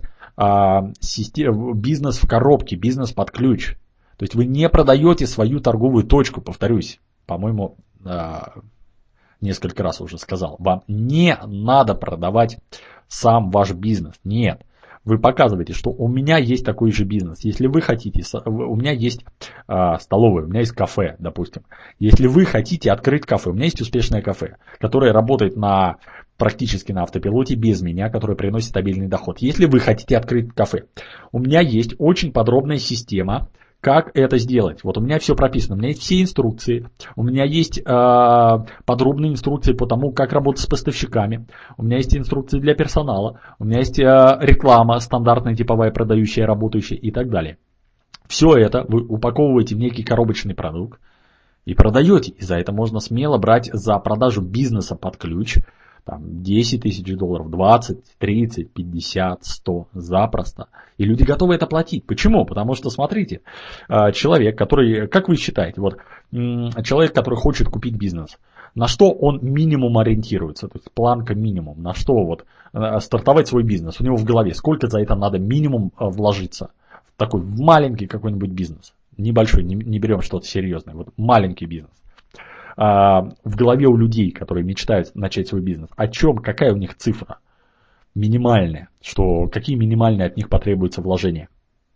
бизнес в коробке, бизнес под ключ. То есть вы не продаете свою торговую точку, повторюсь, по-моему, несколько раз уже сказал. Вам не надо продавать сам ваш бизнес. Нет. Вы показываете, что у меня есть такой же бизнес. Если вы хотите, у меня есть столовая, у меня есть кафе, допустим. Если вы хотите открыть кафе, у меня есть успешное кафе, которое работает практически на автопилоте без меня, которое приносит стабильный доход. Если вы хотите открыть кафе, у меня есть очень подробная система, как это сделать. Вот у меня все прописано, у меня есть все инструкции, у меня есть подробные инструкции по тому, как работать с поставщиками, у меня есть инструкции для персонала, у меня есть реклама стандартная, типовая, продающая, работающая и так далее. Все это вы упаковываете в некий коробочный продукт и продаете. И за это можно смело брать за продажу бизнеса под ключ там, 10 тысяч долларов, 20, 30, 50, 100, запросто. И люди готовы это платить. Почему? Потому что, смотрите, человек, который, как вы считаете, человек, который хочет купить бизнес, на что он минимум ориентируется, то есть планка минимум, на что стартовать свой бизнес, у него в голове, сколько за это надо минимум вложиться в маленький какой-нибудь бизнес. небольшой, не берем что-то серьезное, вот маленький бизнес, в голове у людей, которые мечтают начать свой бизнес, какая у них цифра минимальная, какие минимальные от них потребуются вложения?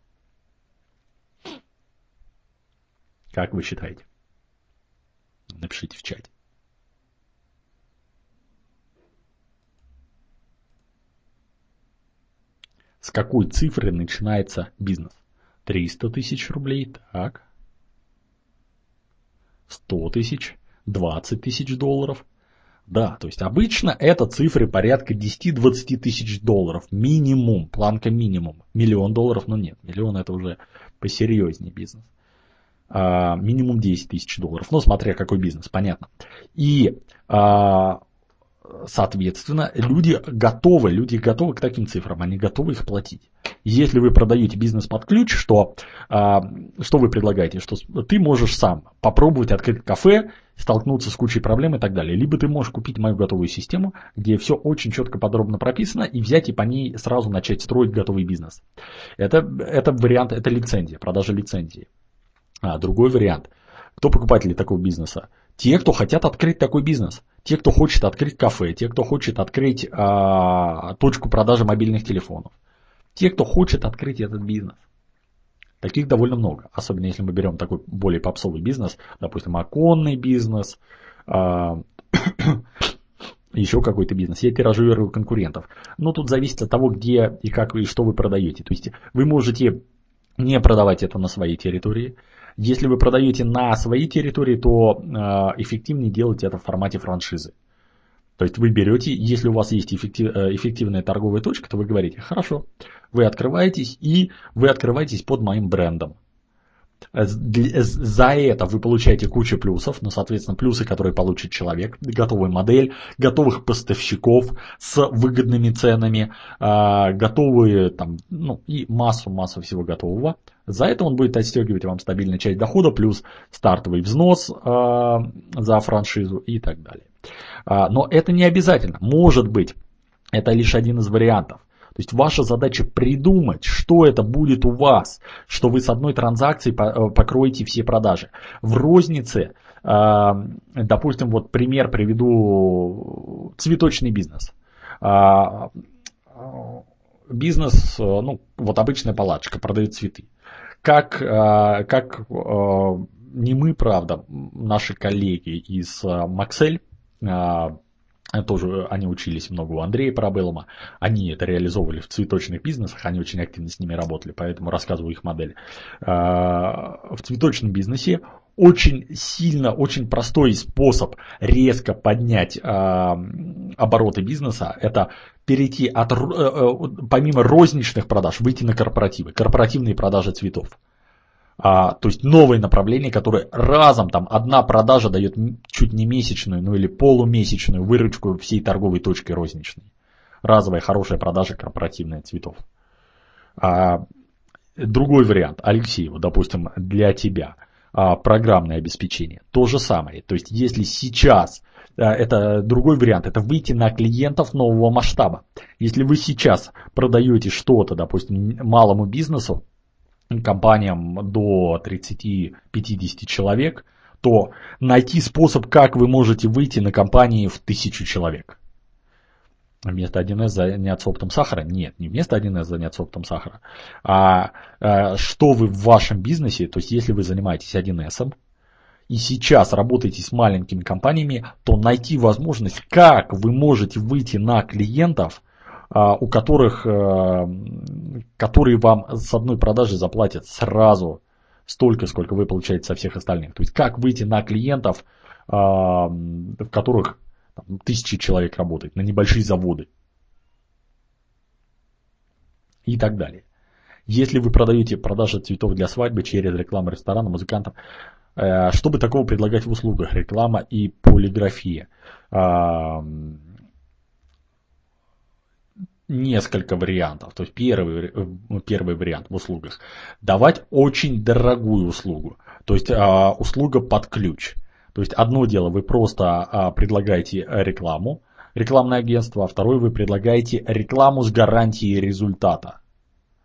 Как вы считаете? Напишите в чате. С какой цифры начинается бизнес? 300 тысяч рублей, так. 100 тысяч, 20 тысяч долларов. Да, то есть обычно это цифры порядка 10-20 тысяч долларов. Минимум, планка минимум. $1 миллион, но нет, миллион это уже посерьезнее бизнес. Минимум 10 тысяч долларов. Ну, смотря какой бизнес, понятно. И, соответственно, люди готовы к таким цифрам, они готовы их платить. Если вы продаете бизнес под ключ, что вы предлагаете? Что ты можешь сам попробовать открыть кафе, столкнуться с кучей проблем и так далее. Либо ты можешь купить мою готовую систему, где все очень четко, подробно прописано, и взять и по ней сразу начать строить готовый бизнес. Это вариант, это лицензия, продажа лицензии. Другой вариант. Кто покупатели такого бизнеса? Те, кто хотят открыть такой бизнес. Те, кто хочет открыть кафе. Те, кто хочет открыть точку продажи мобильных телефонов. Те, кто хочет открыть этот бизнес. Таких довольно много. Особенно если мы берем такой более попсовый бизнес. Допустим, оконный бизнес. Еще какой-то бизнес. Я тиражирую конкурентов. Но тут зависит от того, где и как и что вы продаете. То есть вы можете не продавать это на своей территории. Если вы продаете на своей территории, то эффективнее делать это в формате франшизы. То есть вы берете, если у вас есть эффективная торговая точка, то вы говорите, хорошо, вы открываетесь под моим брендом. За это вы получаете кучу плюсов, но, соответственно, плюсы, которые получит человек, готовую модель, готовых поставщиков с выгодными ценами, готовые и массу всего готового. За это он будет отстегивать вам стабильную часть дохода, плюс стартовый взнос за франшизу и так далее. Но это не обязательно. Может быть, это лишь один из вариантов. То есть ваша задача придумать, что это будет у вас, что вы с одной транзакцией покроете все продажи. В рознице, допустим, вот пример приведу, цветочный бизнес. Бизнес, обычная палаточка, продает цветы. Как не мы, правда, наши коллеги из Максель, тоже они учились много у Андрея Парабеллума, они это реализовывали в цветочных бизнесах, они очень активно с ними работали, поэтому рассказываю их модель. В цветочном бизнесе очень простой способ резко поднять обороты бизнеса, это перейти помимо розничных продаж, выйти на корпоративы, корпоративные продажи цветов. То есть новое направление, которое разом одна продажа дает чуть не месячную, или полумесячную выручку всей торговой точки розничной. Разовая хорошая продажа корпоративная цветов. Другой вариант, Алексей, допустим, для тебя программное обеспечение. То же самое. То есть если сейчас, это другой вариант, это выйти на клиентов нового масштаба. Если вы сейчас продаете что-то, допустим, малому бизнесу, компаниям до 30-50 человек, то найти способ, как вы можете выйти на компании в 1000 человек. Вместо 1С заняться оптом сахара? Нет, не вместо 1С заняться оптом сахара. А что вы в вашем бизнесе, то есть если вы занимаетесь 1С и сейчас работаете с маленькими компаниями, то найти возможность, как вы можете выйти на клиентов, которые вам с одной продажи заплатят сразу столько, сколько вы получаете со всех остальных. То есть как выйти на клиентов, в которых 1000 человек работает, на небольшие заводы и так далее. Если вы продаете продажи цветов для свадьбы через рекламу ресторана, музыкантов, чтобы такого предлагать в услугах, реклама и полиграфия. Несколько вариантов. То есть первый вариант в услугах. Давать очень дорогую услугу. То есть услуга под ключ. То есть одно дело, вы просто предлагаете рекламу, рекламное агентство, а второе вы предлагаете рекламу с гарантией результата.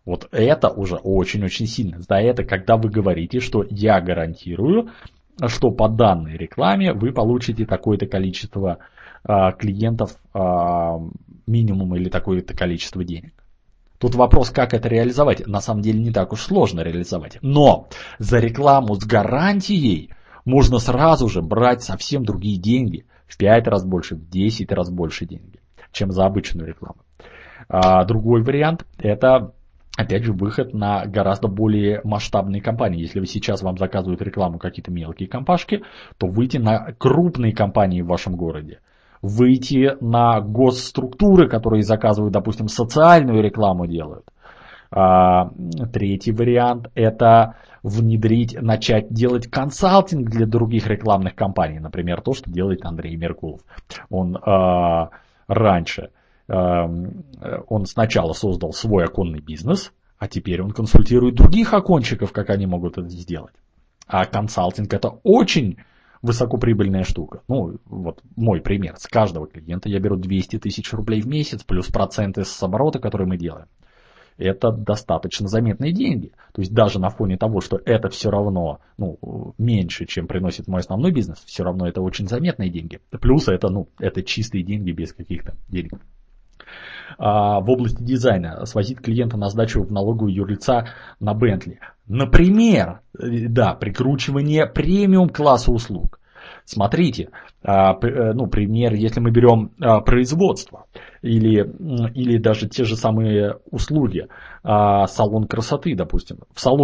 Вот это уже очень-очень сильно. За это, когда вы говорите, что я гарантирую, что по данной рекламе вы получите такое-то количество клиентов минимум или такое-то количество денег. Тут вопрос, как это реализовать. На самом деле не так уж сложно реализовать. Но за рекламу с гарантией можно сразу же брать совсем другие деньги. В 5 раз больше, в 10 раз больше деньги, чем за обычную рекламу. Другой вариант – это, опять же, выход на гораздо более масштабные компании. Если вы сейчас вам заказывают рекламу какие-то мелкие компашки, то выйти на крупные компании в вашем городе. Выйти на госструктуры, которые заказывают, допустим, социальную рекламу делают. Третий вариант – это начать делать консалтинг для других рекламных компаний. Например, то, что делает Андрей Меркулов. Он раньше, он сначала создал свой оконный бизнес, а теперь он консультирует других окончиков, как они могут это сделать. А консалтинг – это очень высокоприбыльная штука. Ну, вот мой пример. С каждого клиента я беру 200 тысяч рублей в месяц, плюс проценты с оборота, который мы делаем. Это достаточно заметные деньги. То есть даже на фоне того, что это все равно меньше, чем приносит мой основной бизнес, все равно это очень заметные деньги. Плюс это чистые деньги без каких-то денег. В области дизайна свозить клиента на сдачу в налоговую юрлица на Бентли. Например, прикручивание премиум-класса услуг. Смотрите, пример, если мы берем производство или даже те же самые услуги, салон красоты, допустим.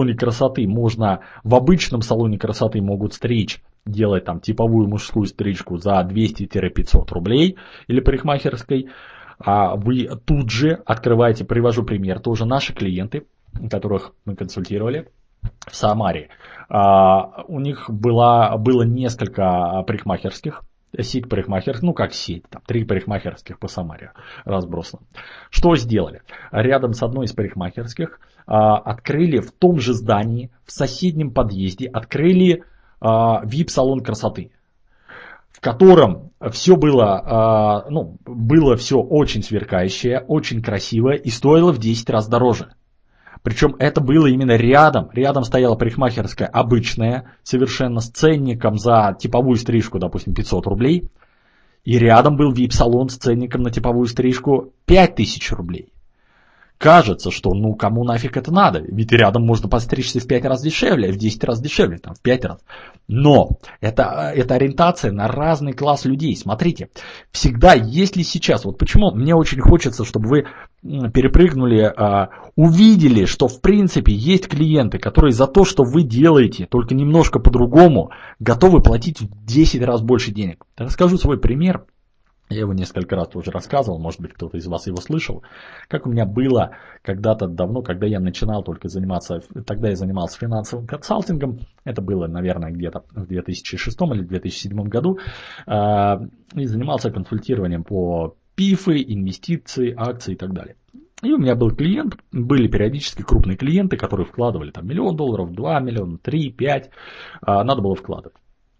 В обычном салоне красоты могут делать там типовую мужскую стрижку за 200-500 рублей или парикмахерской. А вы тут же открываете, привожу пример, тоже наши клиенты, которых мы консультировали в Самаре. У них было несколько парикмахерских, сеть парикмахерских, как сеть, 3 парикмахерских по Самаре разбросано. Что сделали? Рядом с одной из парикмахерских открыли в том же здании, в соседнем подъезде, открыли VIP-салон красоты, в котором все было все очень сверкающее, очень красивое и стоило в 10 раз дороже. Причем это было именно рядом. Рядом стояла парикмахерская обычная, совершенно с ценником за типовую стрижку, допустим, 500 рублей. И рядом был VIP-салон с ценником на типовую стрижку 5000 рублей. Кажется, что кому нафиг это надо, ведь рядом можно подстричься в 5 раз дешевле, в 10 раз дешевле, в 5 раз. Но это ориентация на разный класс людей. Смотрите, всегда, если сейчас, почему мне очень хочется, чтобы вы перепрыгнули, увидели, что в принципе есть клиенты, которые за то, что вы делаете, только немножко по-другому, готовы платить в 10 раз больше денег. Расскажу свой пример. Я его несколько раз уже рассказывал, может быть, кто-то из вас его слышал. Как у меня было когда-то давно, когда я начинал только заниматься, тогда я занимался финансовым консалтингом, это было, наверное, где-то в 2006 или 2007 году, и занимался консультированием по ПИФы, инвестиции, акции и так далее. И у меня был клиент, были периодически крупные клиенты, которые вкладывали $1 миллион, $2 миллиона, 3, 5, надо было вкладывать.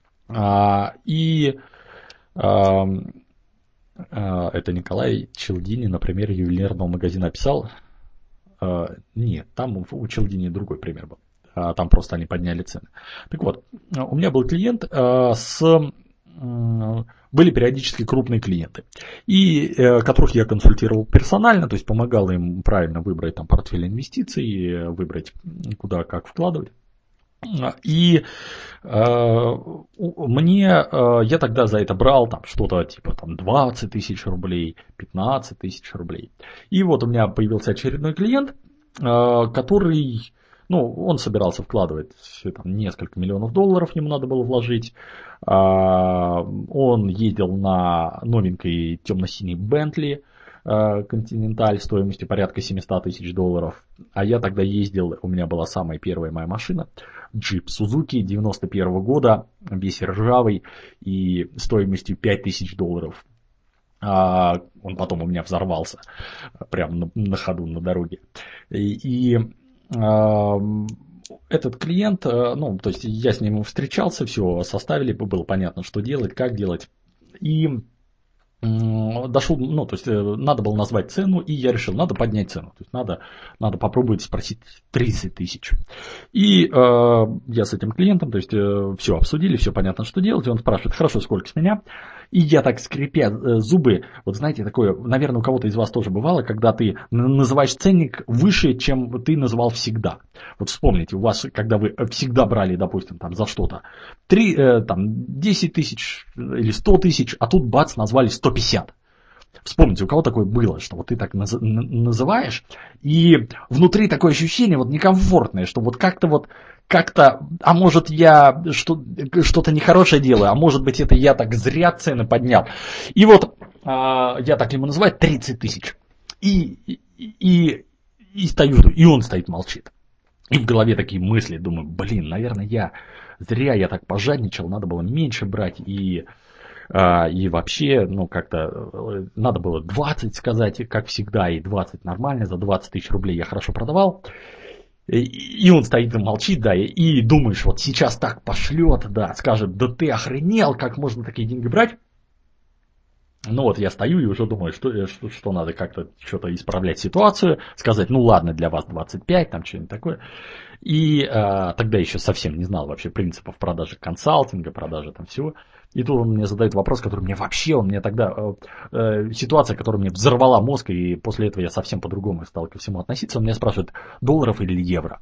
Это Николай Челдини, например, ювелирного магазина описал. Нет, там у Челдини другой пример был. Там просто они подняли цены. Так вот, у меня был клиент, были периодически крупные клиенты, которых я консультировал персонально, то есть помогал им правильно выбрать портфель инвестиций, выбрать куда как вкладывать. И я тогда за это брал что-то типа 20 тысяч рублей, 15 тысяч рублей. И вот у меня появился очередной клиент, который, он собирался вкладывать несколько миллионов долларов, ему надо было вложить. Он ездил на новенькой темно-синей Бентли Continental стоимостью порядка 700 тысяч долларов. А я тогда ездил, у меня была самая первая моя машина, джип Suzuki 91 года, весь ржавый и стоимостью 5000 долларов. Он потом у меня взорвался прямо на ходу на дороге. Этот клиент, то есть я с ним встречался, все составили, было понятно, что делать, как делать. И дошел, ну, то есть надо было назвать цену, и я решил, надо поднять цену. То есть надо попробовать спросить 30 тысяч. И я с этим клиентом, то есть все обсудили, все понятно, что делать. И он спрашивает, хорошо, сколько с меня? И я так, скрипя зубы, вот знаете, такое, наверное, у кого-то из вас тоже бывало, когда ты называешь ценник выше, чем ты называл всегда. Вот вспомните, у вас, когда вы всегда брали, допустим, там, за что-то 10 тысяч или 100 тысяч, а тут бац, назвали 150. Вспомните, у кого такое было, что вот ты так называешь, и внутри такое ощущение вот некомфортное, что вот как-то, а может я что-то нехорошее делаю, а может быть это я так зря цены поднял. И вот я так ему называю 30 тысяч. И стою, и он стоит, молчит. И в голове такие мысли, думаю, наверное, зря я так пожадничал, надо было меньше брать и вообще, ну, как-то надо было 20 сказать, как всегда, и 20 нормально, за 20 тысяч рублей я хорошо продавал. И он стоит и молчит, да, и думаешь, вот сейчас так пошлет, да, скажет, да ты охренел, как можно такие деньги брать? Ну вот я стою и уже думаю, что надо как-то что-то исправлять ситуацию, сказать, ну ладно, для вас 25, там что-нибудь такое. И тогда еще совсем не знал вообще принципов продажи консалтинга, продажи там всего. И тут он мне задает вопрос, который он мне тогда, ситуация, которая мне взорвала мозг, и после этого я совсем по-другому стал ко всему относиться. Он меня спрашивает, долларов или евро?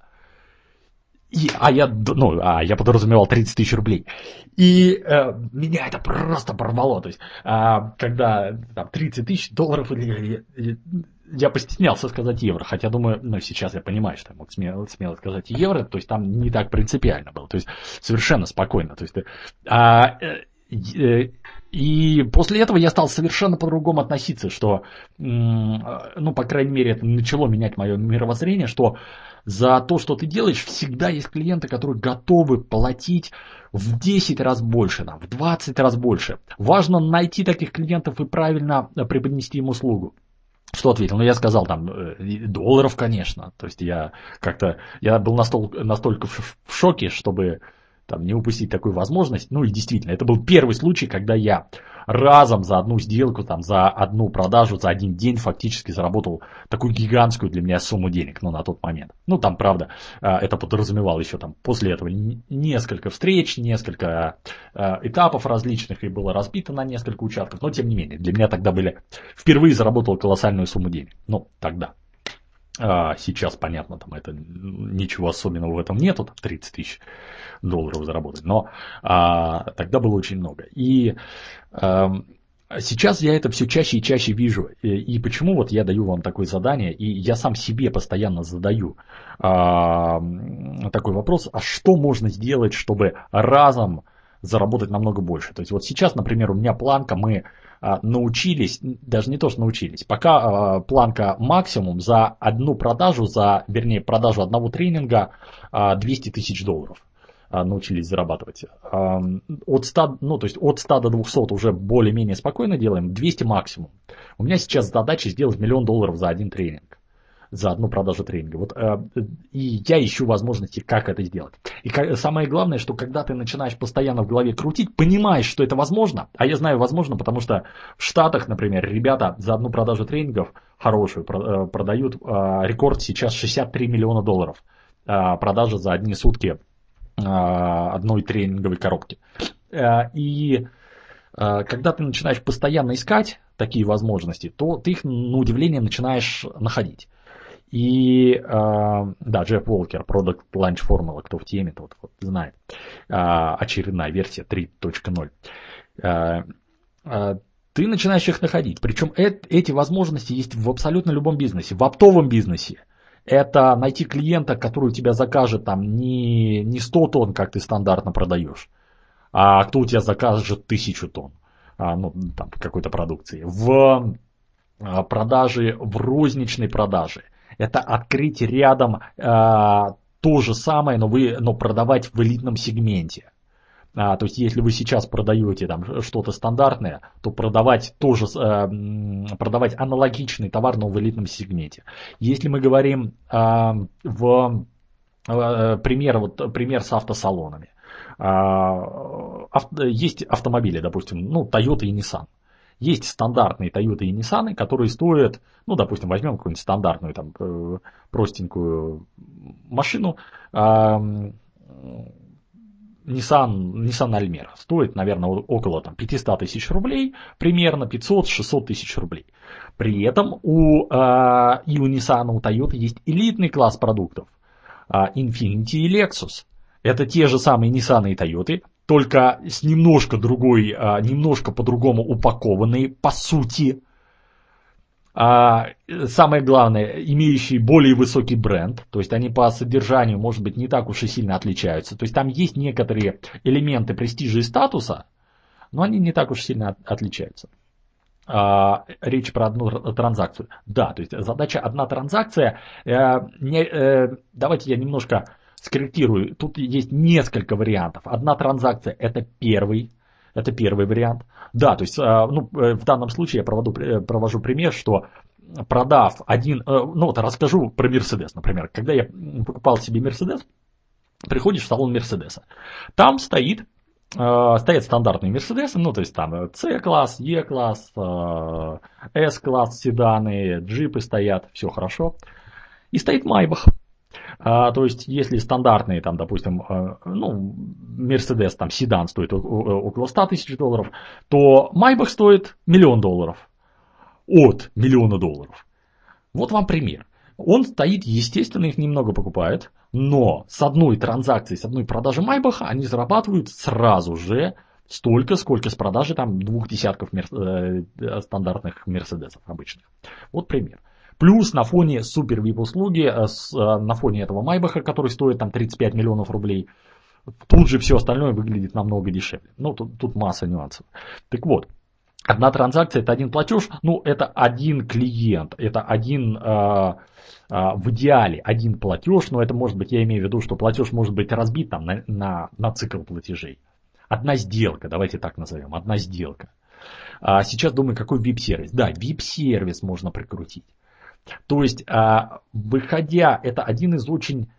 Я подразумевал 30 тысяч рублей. И меня это просто порвало. То есть, когда там, 30 тысяч долларов, я постеснялся сказать евро. Хотя думаю, сейчас я понимаю, что я мог смело сказать евро. То есть, там не так принципиально было. То есть, совершенно спокойно. То есть, и после этого я стал совершенно по-другому относиться, что, по крайней мере, это начало менять мое мировоззрение, что за то, что ты делаешь, всегда есть клиенты, которые готовы платить в 10 раз больше, в 20 раз больше. Важно найти таких клиентов и правильно преподнести им услугу. Что ответил? Я сказал долларов, конечно. То есть я был настолько в шоке, чтобы не упустить такую возможность. Ну и действительно, это был первый случай, когда я разом за одну сделку, за одну продажу, за один день фактически заработал такую гигантскую для меня сумму денег, на тот момент. Правда, это подразумевало еще после этого несколько встреч, несколько этапов различных, и было разбито на несколько участков, но тем не менее, для меня тогда впервые заработал колоссальную сумму денег. Тогда. Сейчас, понятно, это ничего особенного в этом нету, 30 тысяч долларов заработать, но тогда было очень много. И сейчас я это все чаще и чаще вижу. И почему я даю вам такое задание, и я сам себе постоянно задаю такой вопрос, а что можно сделать, чтобы разом заработать намного больше? То есть сейчас, например, у меня планка, мы научились, даже не то, что научились, пока планка максимум за одну продажу, продажу одного тренинга 200 тысяч долларов научились зарабатывать. От 100 до 200 уже более-менее спокойно делаем, 200 максимум. У меня сейчас задача сделать $1 000 000 за один тренинг. За одну продажу тренинга. И я ищу возможности, как это сделать. И самое главное, что когда ты начинаешь постоянно в голове крутить, понимаешь, что это возможно, а я знаю возможно, потому что в Штатах, например, ребята за одну продажу тренингов хорошую продают, рекорд сейчас $63 миллиона. Продажа за одни сутки одной тренинговой коробки. И когда ты начинаешь постоянно искать такие возможности, то ты их, на удивление, начинаешь находить. И, Джефф Уолкер, Product Launch Formula, кто в теме, тот знает, очередная версия 3.0. Ты начинаешь их находить. Причем эти возможности есть в абсолютно любом бизнесе. В оптовом бизнесе это найти клиента, который у тебя закажет не 100 тонн, как ты стандартно продаешь, а кто у тебя закажет 1000 тонн какой-то продукции. В продаже, в розничной продаже. Это открыть рядом то же самое, но продавать в элитном сегменте. То есть, если вы сейчас продаете что-то стандартное, то продавать аналогичный товар, но в элитном сегменте. Если мы говорим пример с автосалонами. Есть автомобили, допустим, Toyota и Nissan. Есть стандартные Toyota и Nissan, которые стоят, ну, допустим, возьмем какую-нибудь стандартную, там, простенькую машину, Nissan Almera. Стоит, наверное, около там, 500 тысяч рублей, примерно 500-600 тысяч рублей. При этом и у Nissan, у Toyota есть элитный класс продуктов. Infiniti и Lexus. Это те же самые Nissan и Toyota, только с немножко по-другому упакованные, по сути. Самое главное, имеющие более высокий бренд, то есть они по содержанию, может быть, не так уж и сильно отличаются. То есть там есть некоторые элементы престижа и статуса, но они не так уж сильно отличаются. Речь про одну транзакцию. Да, то есть задача одна транзакция. Давайте я немножко скорректирую. Тут есть несколько вариантов. Одна транзакция – это первый вариант. Да, то есть в данном случае я провожу пример, что продав расскажу про Mercedes, например. Когда я покупал себе Mercedes, приходишь в салон Мерседеса. Там стоят стандартные Мерседесы, то есть там C-класс, E-класс, S-класс, седаны, джипы стоят, все хорошо. И стоит Майбах. То есть, если стандартный, там, допустим, Mercedes, там, седан стоит около 100 тысяч долларов, то Майбах стоит $1 000 000. От $1 000 000. Вот вам пример. Он стоит, естественно, их немного покупает, но с одной транзакции, с одной продажи Майбаха они зарабатывают сразу же столько, сколько с продажи там 2 десятков стандартных Мерседесов обычных. Вот пример. Плюс на фоне супер VIP-услуги, на фоне этого Майбаха, который стоит там 35 миллионов рублей, тут же все остальное выглядит намного дешевле. Тут масса нюансов. Так вот, одна транзакция – это один платеж, это один клиент, это в идеале один платеж, но это может быть, я имею в виду, что платеж может быть разбит там на цикл платежей. Одна сделка, давайте так назовем, одна сделка. Сейчас думаю, какой VIP-сервис. Да, VIP-сервис можно прикрутить. То есть, выходя, это один из очень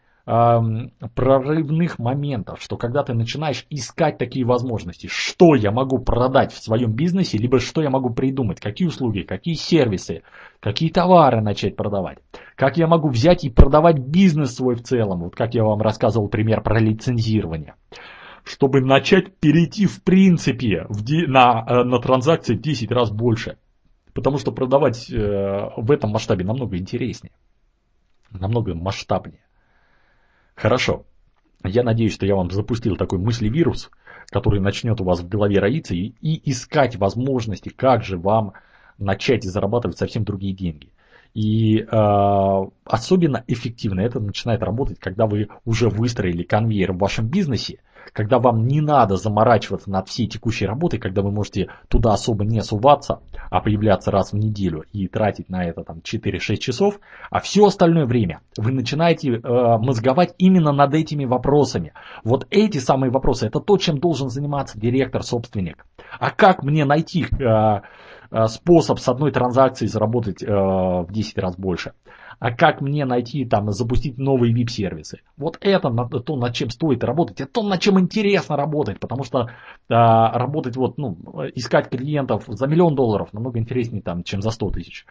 прорывных моментов, что когда ты начинаешь искать такие возможности, что я могу продать в своем бизнесе, либо что я могу придумать, какие услуги, какие сервисы, какие товары начать продавать, как я могу взять и продавать бизнес свой в целом, вот как я вам рассказывал пример про лицензирование, чтобы начать перейти в принципе на транзакции в 10 раз больше. Потому что продавать в этом масштабе намного интереснее, намного масштабнее. Хорошо. Я надеюсь, что я вам запустил такой мыслевирус, который начнет у вас в голове роиться и искать возможности, как же вам начать зарабатывать совсем другие деньги. И особенно эффективно это начинает работать, когда вы уже выстроили конвейер в вашем бизнесе, когда вам не надо заморачиваться над всей текущей работой, когда вы можете туда особо не суваться, а появляться раз в неделю и тратить на это там 4-6 часов, а все остальное время вы начинаете мозговать именно над этими вопросами. Вот эти самые вопросы, это то, чем должен заниматься директор, собственник. А как мне найти способ с одной транзакции заработать в 10 раз больше? А как мне найти, запустить новые VIP-сервисы? Вот это то, над чем стоит работать, это то, над чем интересно работать, потому что работать, искать клиентов за $1 000 000 намного интереснее, чем за 100 тысяч.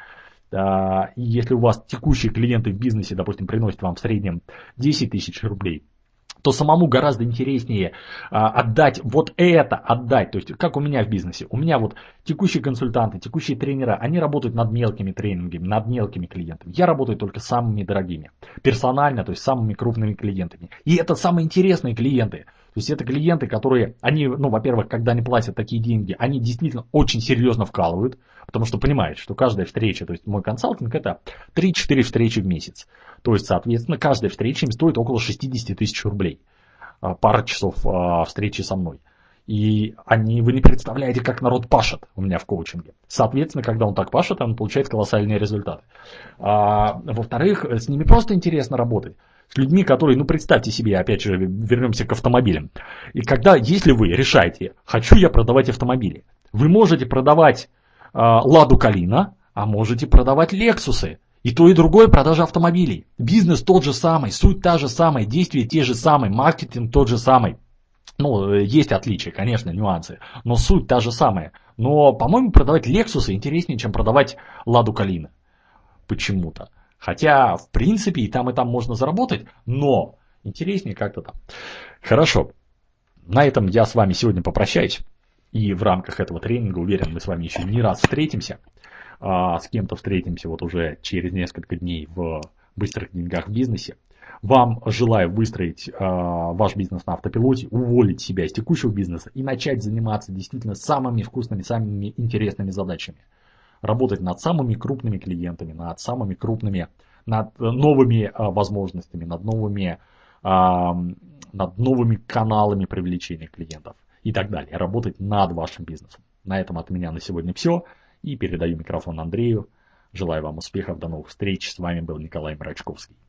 И если у вас текущие клиенты в бизнесе, допустим, приносят вам в среднем 10 тысяч рублей, то самому гораздо интереснее отдать. То есть, как у меня в бизнесе. У меня текущие консультанты, текущие тренера, они работают над мелкими тренингами, над мелкими клиентами. Я работаю только с самыми дорогими. Персонально, то есть самыми крупными клиентами. И это самые интересные клиенты. То есть это клиенты, которые, во-первых, когда они платят такие деньги, они действительно очень серьезно вкалывают, потому что понимают, что каждая встреча, то есть мой консалтинг, это 3-4 встречи в месяц. То есть, соответственно, каждая встреча им стоит около 60 тысяч рублей. Пара часов встречи со мной. И вы не представляете, как народ пашет у меня в коучинге. Соответственно, когда он так пашет, он получает колоссальные результаты. Во-вторых, с ними просто интересно работать. С людьми, которые, представьте себе, опять же, вернемся к автомобилям. И если вы решаете, хочу я продавать автомобили, вы можете продавать Ладу Калина, а можете продавать Лексусы. И то, и другое продажа автомобилей. Бизнес тот же самый, суть та же самая, действия те же самые, маркетинг тот же самый. Ну, есть отличия, конечно, нюансы, но суть та же самая. Но, по-моему, продавать Lexus интереснее, чем продавать Ладу Калина. Почему-то. Хотя, в принципе, и там можно заработать, но интереснее как-то там. Хорошо. На этом я с вами сегодня попрощаюсь. И в рамках этого тренинга, уверен, мы с вами еще не раз встретимся. С кем-то встретимся вот уже через несколько дней в быстрых деньгах в бизнесе. Вам желаю выстроить ваш бизнес на автопилоте, уволить себя из текущего бизнеса и начать заниматься действительно самыми вкусными, самыми интересными задачами. Работать над самыми крупными клиентами, над самыми крупными, над новыми возможностями, над новыми каналами привлечения клиентов и так далее. Работать над вашим бизнесом. На этом от меня на сегодня все. И передаю микрофон Андрею. Желаю вам успехов, до новых встреч. С вами был Николай Мрачковский.